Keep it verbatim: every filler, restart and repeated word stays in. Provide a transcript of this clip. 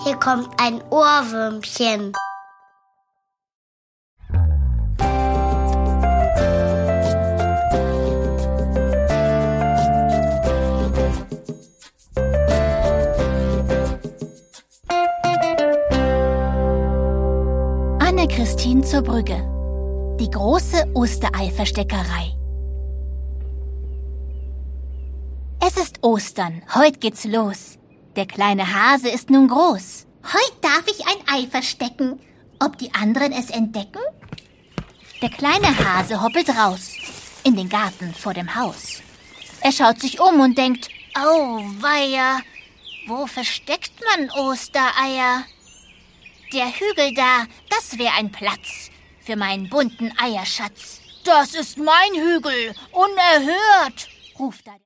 Hier kommt ein Ohrwürmchen. Anne-Christine zur Brücke. Die große Osterei-Versteckerei. Es ist Ostern, heute geht's los. Der kleine Hase ist nun groß. Heute darf ich ein Ei verstecken. Ob die anderen es entdecken? Der kleine Hase hoppelt raus, in den Garten vor dem Haus. Er schaut sich um und denkt, Auweia, wo versteckt man Ostereier? Der Hügel da, das wäre ein Platz für meinen bunten Eierschatz. Das ist mein Hügel, unerhört, ruft da